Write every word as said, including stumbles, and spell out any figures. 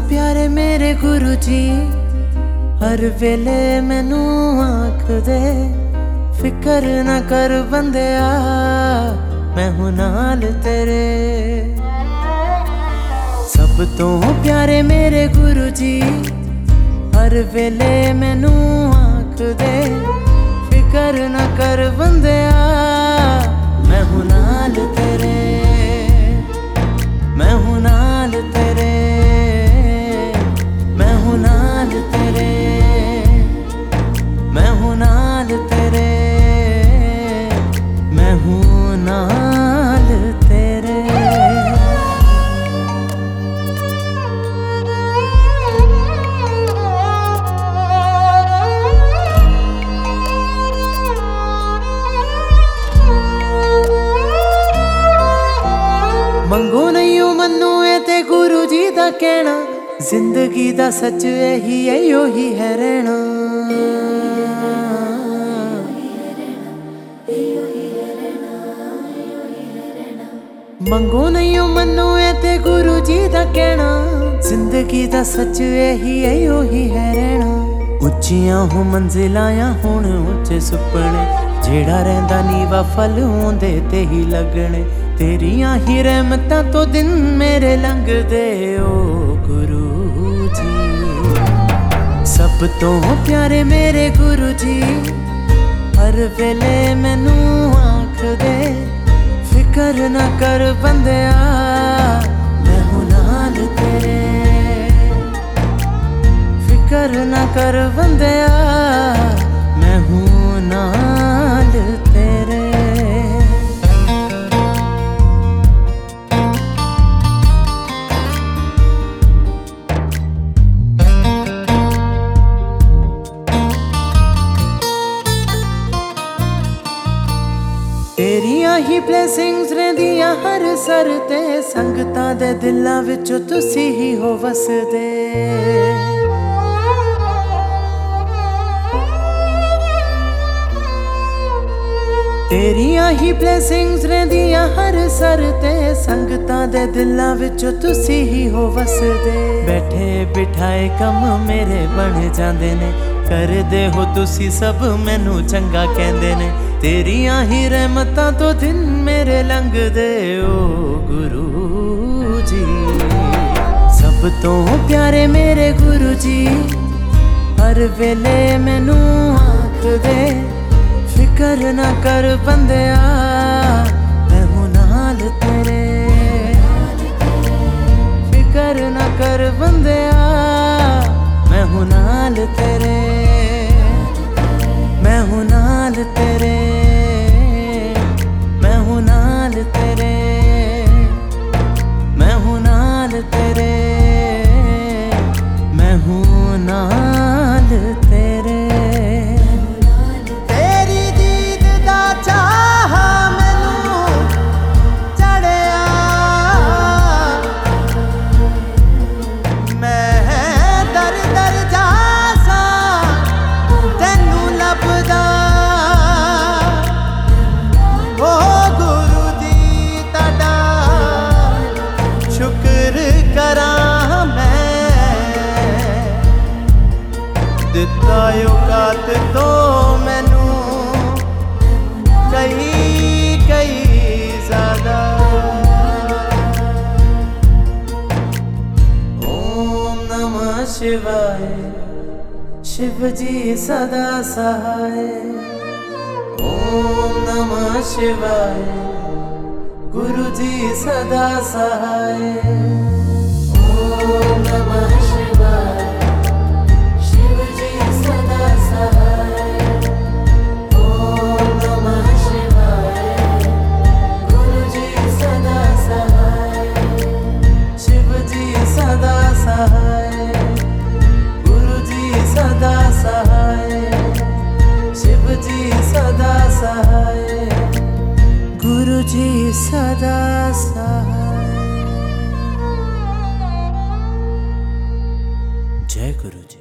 प्यारे मेरे गुरु जी, हर वेले मैनू आख दे, फिकर ना कर बंदिया मैं हूं नाल तेरे। सब तो प्यारे मेरे गुरु जी, हर वेले मैनू आख दे, फिकर ना कर बंदिया मैं हूं नाल तेरे, मैं हूं नाल तेरे, मैं हूं नाल तेरे, मैं हूं नाल तेरे, मैं हूं नाल तेरे। मंगो नहीं मनु ए ते गुरु जी दा कहना, जिंदगी दा सच यही है योही है रहना। मंगो नहीं मनु ए ते गुरु जी दा कहना, जिंदगी दा सच यही है योही है रहना। उच्चियां हो मंजिलां हुण उच्चे सुपने, जेड़ा रहिंदा नीवा फल ओंदे ते ही लगने। तेरियां ही रहमतां तो दिन मेरे लंघदे ओ गुरु जी। सब तो प्यारे मेरे गुरु जी, हर वेले मैनू आख दे, फिकर ना कर बंदिया मैं हूं नाल तेरे, फिकर ना कर बंदिया मैं हूं नाल तेरे। तेरियां ही ब्लेसिंग्स रहिंदियां हर सर ते, संगतां दे दिलां विचों तुसी ही हो वसदे। तेरियां ही ब्लेसिंग्स रहिंदियां हर सर ते, संगतां दे दिलां विचों तुसी ही हो वसदे। बैठे बिठाए कम मेरे बन जांदे ने, करदे हो तुसी सब मैनू चंगा कहंदे ने। तेरियां ही रहमतां तो दिन मेरे लंघदे ओ गुरु जी। सब तो प्यारे मेरे गुरु जी, हर वेले मैनू आख दे, फिकर ना कर बंदिया मैं हूं नाल तेरे, फिकर ना कर बंदिया मैं हूं नाल तेरे, मैं हूं नाल तेरे, मैं हूं नाल तेरे, मैं हूं नाल तेरे, मैं हूं नाल तेरे। तेरी दीद दा चाह मैनू चढ़िया, मैं दर दर जासा तैनू लभदा। ओ गुरु जी ताड़ा शुक्र करां मैं, दिता औकात तो मैनू कई कई ज़्यादा। ओम नमः शिवाय, शिव जी सदा सहाय। ओम नमः शिवाय, गुरु जी सदा सहाय। ओम नमः शिवाय, शिव जी सदा सहाय। ओम नमः शिवाय, गुरु जी सदा सहाय। शिव जी सदा सहाय, गुरु जी सदा सहाय। शिव जी सदा सहाय, गुरु जी सदा सहाय। जय गुरु जी।